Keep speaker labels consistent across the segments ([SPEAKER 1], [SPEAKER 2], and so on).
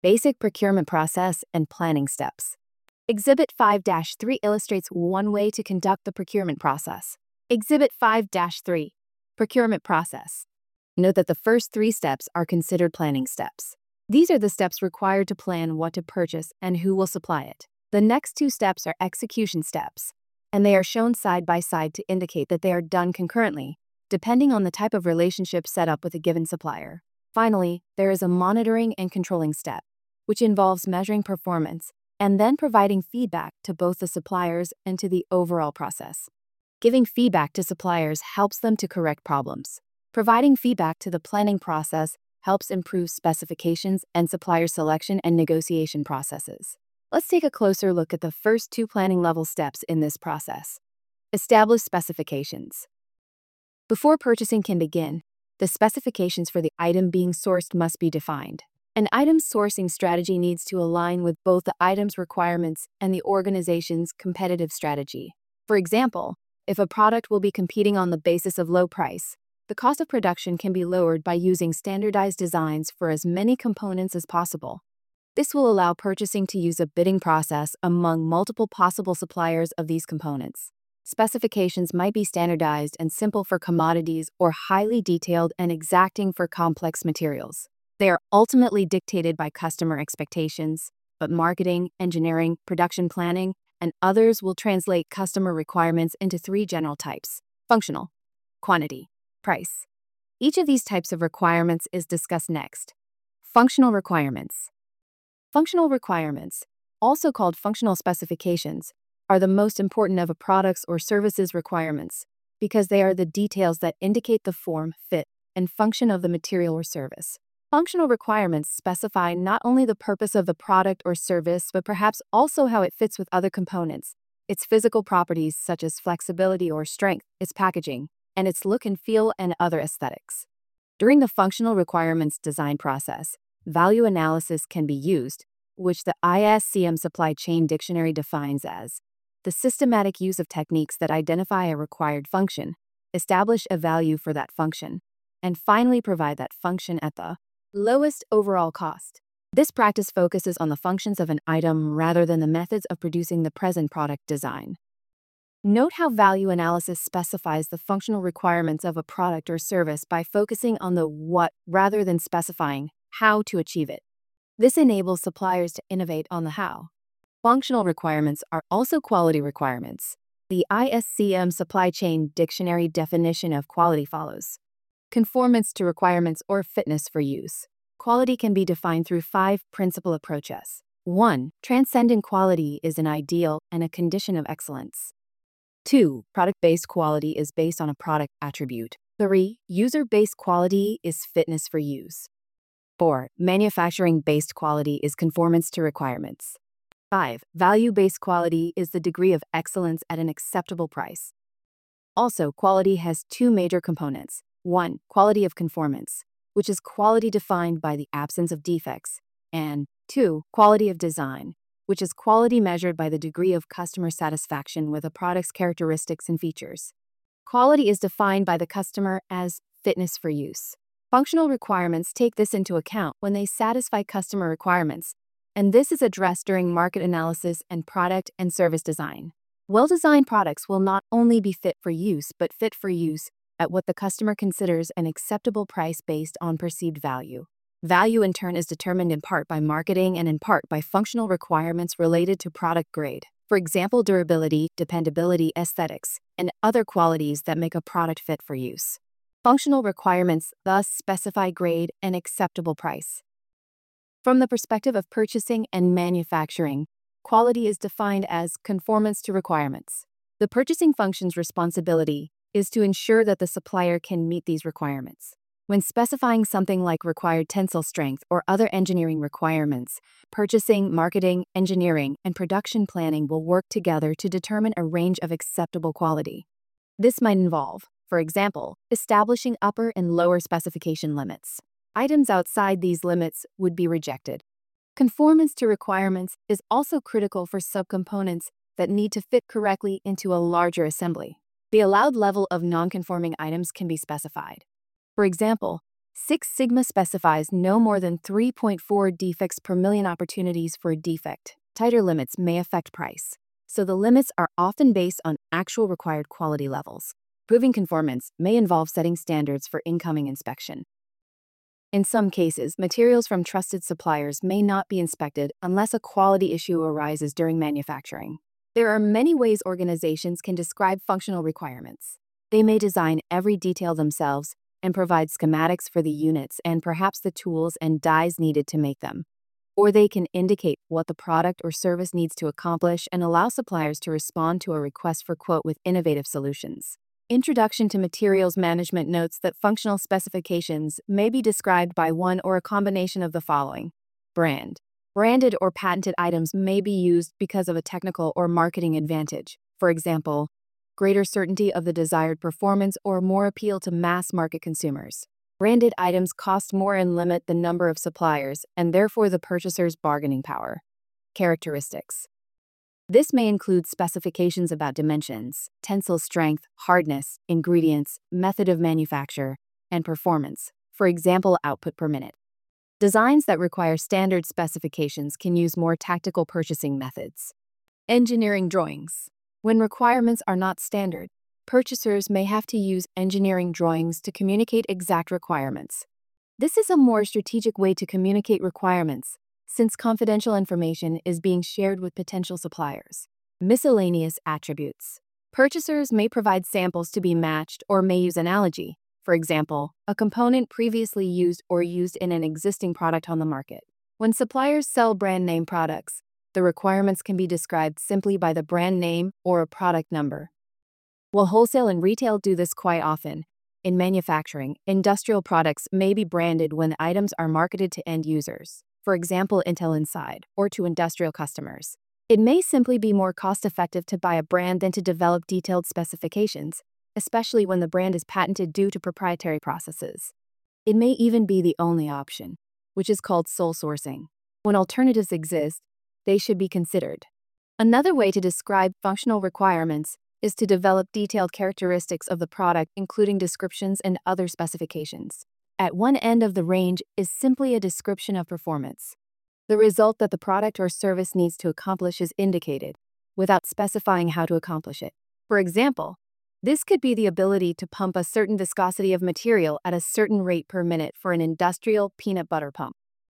[SPEAKER 1] Basic procurement process and planning steps. Exhibit 5-3 illustrates one way to conduct the procurement process. Exhibit 5-3, Procurement Process. Note that the first 3 steps are considered planning steps. These are the steps required to plan what to purchase and who will supply it. The next 2 steps are execution steps, and they are shown side by side to indicate that they are done concurrently, depending on the type of relationship set up with a given supplier. Finally, there is a monitoring and controlling step, which involves measuring performance and then providing feedback to both the suppliers and to the overall process. Giving feedback to suppliers helps them to correct problems. Providing feedback to the planning process helps improve specifications and supplier selection and negotiation processes. Let's take a closer look at the first 2 planning level steps in this process. Establish specifications. Before purchasing can begin, the specifications for the item being sourced must be defined. An item's sourcing strategy needs to align with both the item's requirements and the organization's competitive strategy. For example, if a product will be competing on the basis of low price, the cost of production can be lowered by using standardized designs for as many components as possible. This will allow purchasing to use a bidding process among multiple possible suppliers of these components. Specifications might be standardized and simple for commodities or highly detailed and exacting for complex materials. They are ultimately dictated by customer expectations, but marketing, engineering, production planning, and others will translate customer requirements into 3 general types: functional, quantity, price. Each of these types of requirements is discussed next. Functional requirements. Functional requirements, also called functional specifications, are the most important of a product's or service's requirements because they are the details that indicate the form, fit, and function of the material or service. Functional requirements specify not only the purpose of the product or service, but perhaps also how it fits with other components, its physical properties such as flexibility or strength, its packaging, and its look and feel and other aesthetics. During the functional requirements design process, value analysis can be used, which the ISCM Supply Chain Dictionary defines as the systematic use of techniques that identify a required function, establish a value for that function, and finally provide that function at the lowest overall cost. This practice focuses on the functions of an item rather than the methods of producing the present product design. Note how value analysis specifies the functional requirements of a product or service by focusing on the what rather than specifying how to achieve it. This enables suppliers to innovate on the how. Functional requirements are also quality requirements. The ISCM Supply Chain Dictionary definition of quality follows: conformance to requirements or fitness for use. Quality can be defined through 5 principal approaches. 1. Transcendent quality is an ideal and a condition of excellence. 2. Product-based quality is based on a product attribute. 3. User-based quality is fitness for use. 4. Manufacturing-based quality is conformance to requirements. 5. Value-based quality is the degree of excellence at an acceptable price. Also, quality has 2 major components. 1. Quality of conformance, which is quality defined by the absence of defects, and 2. Quality of design, which is quality measured by the degree of customer satisfaction with a product's characteristics and features. Quality is defined by the customer as fitness for use. Functional requirements take this into account when they satisfy customer requirements, and this is addressed during market analysis and product and service design. Well-designed products will not only be fit for use, but fit for use at what the customer considers an acceptable price based on perceived value. Value, in turn, is determined in part by marketing and in part by functional requirements related to product grade. For example, durability, dependability, aesthetics, and other qualities that make a product fit for use. Functional requirements thus specify grade and acceptable price. From the perspective of purchasing and manufacturing, quality is defined as conformance to requirements. The purchasing function's responsibility is to ensure that the supplier can meet these requirements. When specifying something like required tensile strength or other engineering requirements, purchasing, marketing, engineering, and production planning will work together to determine a range of acceptable quality. This might involve, for example, establishing upper and lower specification limits. Items outside these limits would be rejected. Conformance to requirements is also critical for subcomponents that need to fit correctly into a larger assembly. The allowed level of non-conforming items can be specified. For example, Six Sigma specifies no more than 3.4 defects per million opportunities for a defect. Tighter limits may affect price, so the limits are often based on actual required quality levels. Proving conformance may involve setting standards for incoming inspection. In some cases, materials from trusted suppliers may not be inspected unless a quality issue arises during manufacturing. There are many ways organizations can describe functional requirements. They may design every detail themselves and provide schematics for the units and perhaps the tools and dies needed to make them. Or they can indicate what the product or service needs to accomplish and allow suppliers to respond to a request for quote with innovative solutions. Introduction to Materials Management notes that functional specifications may be described by one or a combination of the following. Brand. Branded or patented items may be used because of a technical or marketing advantage. For example, greater certainty of the desired performance or more appeal to mass market consumers. Branded items cost more and limit the number of suppliers and therefore the purchaser's bargaining power. Characteristics. This may include specifications about dimensions, tensile strength, hardness, ingredients, method of manufacture, and performance, for example, output per minute. Designs that require standard specifications can use more tactical purchasing methods. Engineering drawings. When requirements are not standard, purchasers may have to use engineering drawings to communicate exact requirements. This is a more strategic way to communicate requirements, since confidential information is being shared with potential suppliers. Miscellaneous attributes. Purchasers may provide samples to be matched or may use analogy, for example, a component previously used or used in an existing product on the market. When suppliers sell brand name products, the requirements can be described simply by the brand name or a product number. While wholesale and retail do this quite often, in manufacturing, industrial products may be branded when items are marketed to end users, for example, Intel Inside, or to industrial customers. It may simply be more cost-effective to buy a brand than to develop detailed specifications, especially when the brand is patented due to proprietary processes. It may even be the only option, which is called sole sourcing. When alternatives exist, they should be considered. Another way to describe functional requirements is to develop detailed characteristics of the product, including descriptions and other specifications. At one end of the range is simply a description of performance. The result that the product or service needs to accomplish is indicated, without specifying how to accomplish it. For example, this could be the ability to pump a certain viscosity of material at a certain rate per minute for an industrial peanut butter pump.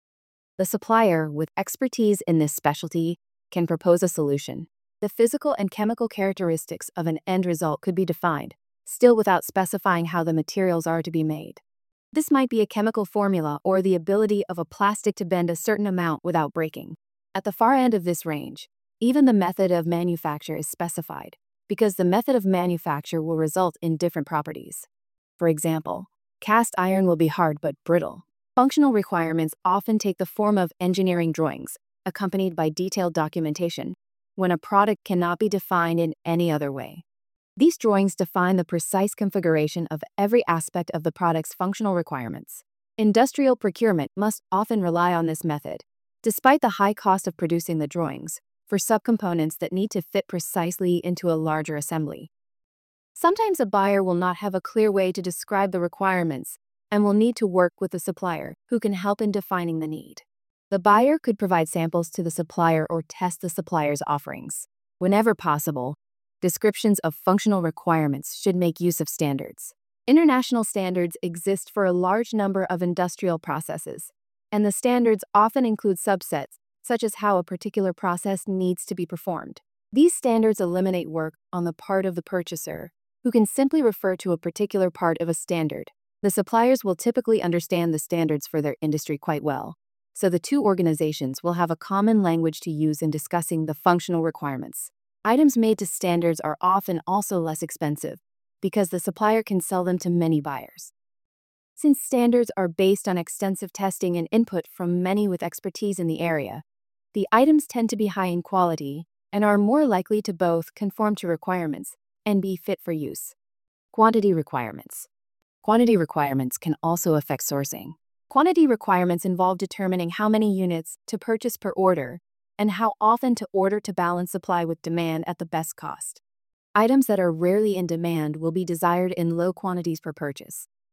[SPEAKER 1] The supplier, with expertise in this specialty, can propose a solution. The physical and chemical characteristics of an end result could be defined, still without specifying how the materials are to be made. This might be a chemical formula or the ability of a plastic to bend a certain amount without breaking. At the far end of this range, even the method of manufacture is specified, because the method of manufacture will result in different properties. For example, cast iron will be hard but brittle. Functional requirements often take the form of engineering drawings, accompanied by detailed documentation, when a product cannot be defined in any other way. These drawings define the precise configuration of every aspect of the product's functional requirements. Industrial procurement must often rely on this method, despite the high cost of producing the drawings, for subcomponents that need to fit precisely into a larger assembly. Sometimes a buyer will not have a clear way to describe the requirements and will need to work with the supplier, who can help in defining the need. The buyer could provide samples to the supplier or test the supplier's offerings. Whenever possible, descriptions of functional requirements should make use of standards. International standards exist for a large number of industrial processes, and the standards often include subsets, such as how a particular process needs to be performed. These standards eliminate work on the part of the purchaser, who can simply refer to a particular part of a standard. The suppliers will typically understand the standards for their industry quite well, so the two organizations will have a common language to use in discussing the functional requirements. Items made to standards are often also less expensive, because the supplier can sell them to many buyers. Since standards are based on extensive testing and input from many with expertise in the area, the items tend to be high in quality and are more likely to both conform to requirements and be fit for use. Quantity requirements. Quantity requirements can also affect sourcing. Quantity requirements involve determining how many units to purchase per order and how often to order to balance supply with demand at the best cost. Items that are rarely in demand will be desired in low quantities per purchase.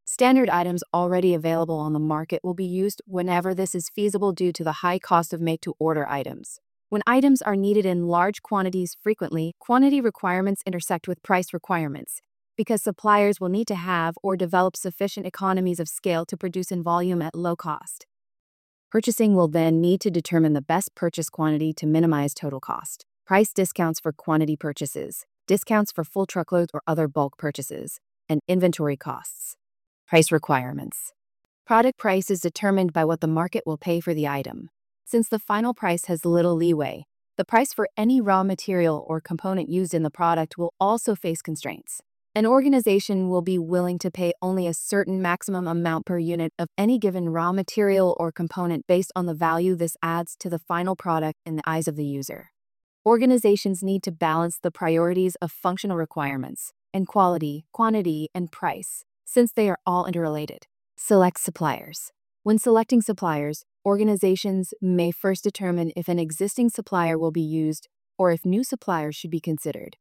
[SPEAKER 1] Standard items already available on the market will be used whenever this is feasible due to the high cost of make-to-order items. When items are needed in large quantities frequently, quantity requirements intersect with price requirements, because suppliers will need to have or develop sufficient economies of scale to produce in volume at low cost. Purchasing will then need to determine the best purchase quantity to minimize total cost. Price discounts for quantity purchases, discounts for full truckloads or other bulk purchases, and inventory costs. Price requirements. Product price is determined by what the market will pay for the item. Since the final price has little leeway, the price for any raw material or component used in the product will also face constraints. An organization will be willing to pay only a certain maximum amount per unit of any given raw material or component based on the value this adds to the final product in the eyes of the user. Organizations need to balance the priorities of functional requirements and quality, quantity, and price, since they are all interrelated. Select suppliers. When selecting suppliers, organizations may first determine if an existing supplier will be used or if new suppliers should be considered.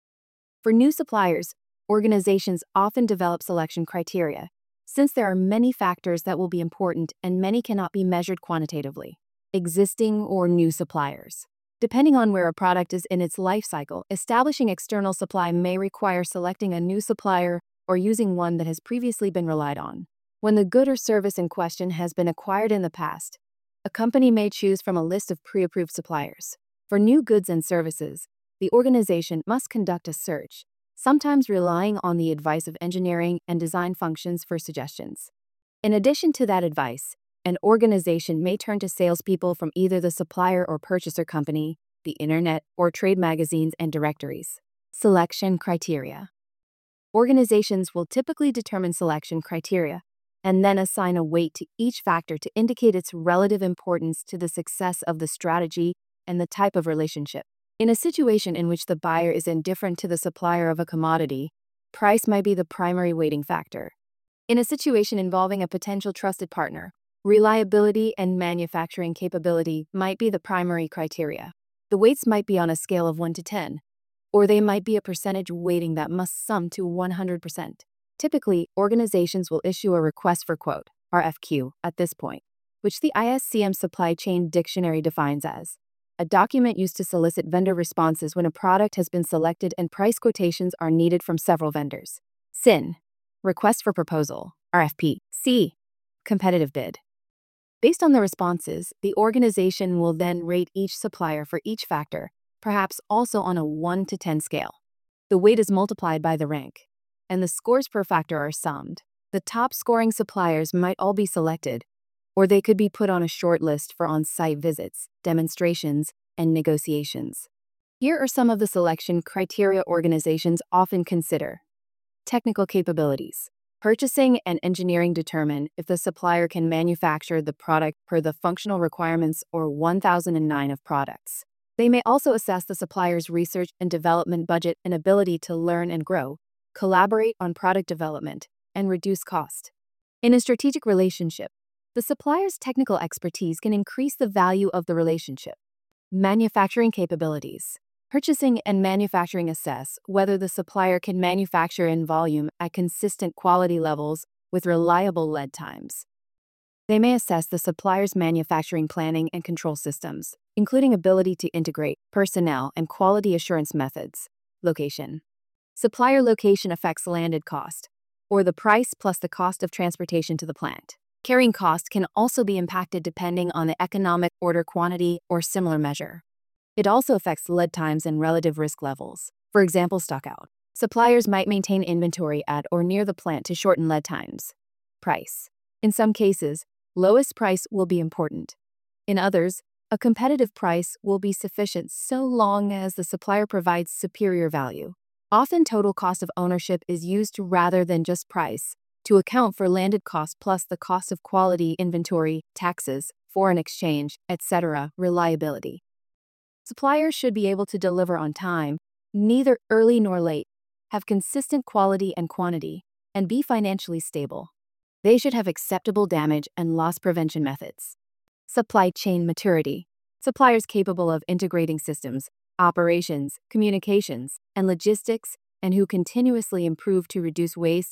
[SPEAKER 1] For new suppliers, organizations often develop selection criteria, since there are many factors that will be important and many cannot be measured quantitatively. Existing or new suppliers. Depending on where a product is in its life cycle, establishing external supply may require selecting a new supplier or using one that has previously been relied on. When the good or service in question has been acquired in the past, a company may choose from a list of pre-approved suppliers. For new goods and services, the organization must conduct a search, sometimes relying on the advice of engineering and design functions for suggestions. In addition to that advice, an organization may turn to salespeople from either the supplier or purchaser company, the internet, or trade magazines and directories. Selection criteria. Organizations will typically determine selection criteria and then assign a weight to each factor to indicate its relative importance to the success of the strategy and the type of relationship. In a situation in which the buyer is indifferent to the supplier of a commodity, price might be the primary weighting factor. In a situation involving a potential trusted partner, reliability and manufacturing capability might be the primary criteria. The weights might be on a scale of 1 to 10, or they might be a percentage weighting that must sum to 100%. Typically, organizations will issue a request for quote, RFQ, at this point, which the ISCM Supply Chain Dictionary defines as a document used to solicit vendor responses when a product has been selected and price quotations are needed from several vendors. SIN, Request for Proposal, RFP. C, Competitive Bid. Based on the responses, the organization will then rate each supplier for each factor, perhaps also on a 1 to 10 scale. The weight is multiplied by the rank, and the scores per factor are summed. The top scoring suppliers might all be selected, or they could be put on a short list for on-site visits, demonstrations, and negotiations. Here are some of the selection criteria organizations often consider. Technical capabilities. Purchasing and engineering determine if the supplier can manufacture the product per the functional requirements or 1009 of products. They may also assess the supplier's research and development budget and ability to learn and grow, collaborate on product development, and reduce cost. In a strategic relationship, the supplier's technical expertise can increase the value of the relationship. Manufacturing capabilities. Purchasing and manufacturing assess whether the supplier can manufacture in volume at consistent quality levels with reliable lead times. They may assess the supplier's manufacturing planning and control systems, including ability to integrate personnel and quality assurance methods. Location. Supplier location affects landed cost, or the price plus the cost of transportation to the plant. Carrying cost can also be impacted depending on the economic order quantity or similar measure. It also affects lead times and relative risk levels. For example, stockout. Suppliers might maintain inventory at or near the plant to shorten lead times. Price. In some cases, lowest price will be important. In others, a competitive price will be sufficient so long as the supplier provides superior value. Often total cost of ownership is used rather than just price to account for landed cost plus the cost of quality, inventory, taxes, foreign exchange, etc. Reliability. Suppliers should be able to deliver on time, neither early nor late, have consistent quality and quantity, and be financially stable. They should have acceptable damage and loss prevention methods. Supply chain maturity. Suppliers capable of integrating systems, operations, communications, and logistics, and who continuously improve to reduce waste and add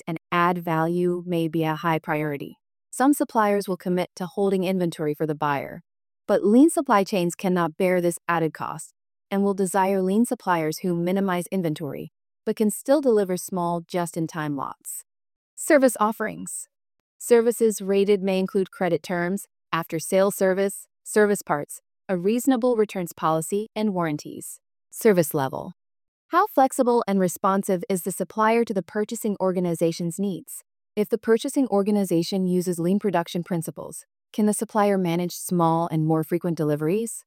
[SPEAKER 1] add value may be a high priority. Some suppliers will commit to holding inventory for the buyer, but lean supply chains cannot bear this added cost and will desire lean suppliers who minimize inventory but can still deliver small, just-in-time lots. Service offerings. Services rated may include credit terms, after-sale service, service parts, a reasonable returns policy, and warranties. Service level. How flexible and responsive is the supplier to the purchasing organization's needs? If the purchasing organization uses lean production principles, can the supplier manage small and more frequent deliveries?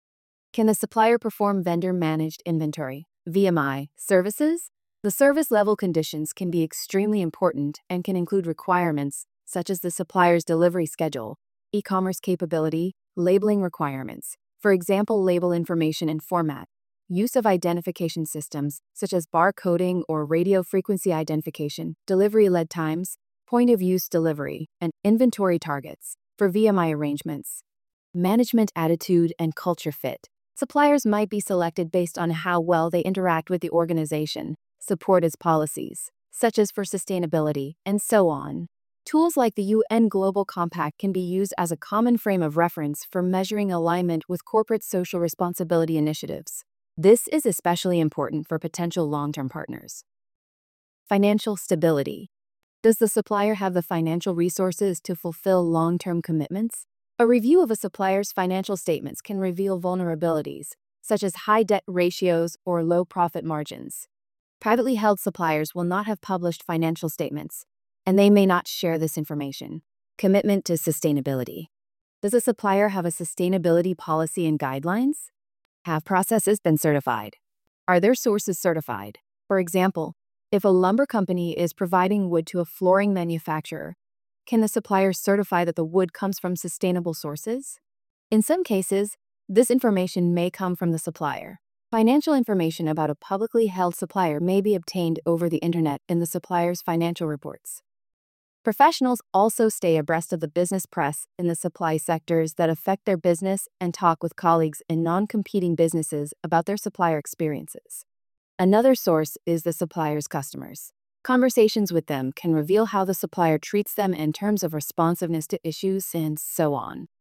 [SPEAKER 1] Can the supplier perform vendor-managed inventory, VMI, services? The service level conditions can be extremely important and can include requirements such as the supplier's delivery schedule, e-commerce capability, labeling requirements, for example, label information and format, use of identification systems such as barcoding or radio frequency identification, delivery lead times, point-of-use delivery, and inventory targets for VMI arrangements. Management attitude and culture fit. Suppliers might be selected based on how well they interact with the organization, support its policies, such as for sustainability, and so on. Tools like the UN Global Compact can be used as a common frame of reference for measuring alignment with corporate social responsibility initiatives. This is especially important for potential long-term partners. Financial stability. Does the supplier have the financial resources to fulfill long-term commitments? A review of a supplier's financial statements can reveal vulnerabilities, such as high debt ratios or low profit margins. Privately held suppliers will not have published financial statements, and they may not share this information. Commitment to sustainability. Does a supplier have a sustainability policy and guidelines? Have processes been certified? Are their sources certified? For example, if a lumber company is providing wood to a flooring manufacturer, can the supplier certify that the wood comes from sustainable sources? In some cases, this information may come from the supplier. Financial information about a publicly held supplier may be obtained over the internet in the supplier's financial reports. Professionals also stay abreast of the business press in the supply sectors that affect their business and talk with colleagues in non-competing businesses about their supplier experiences. Another source is the supplier's customers. Conversations with them can reveal how the supplier treats them in terms of responsiveness to issues and so on.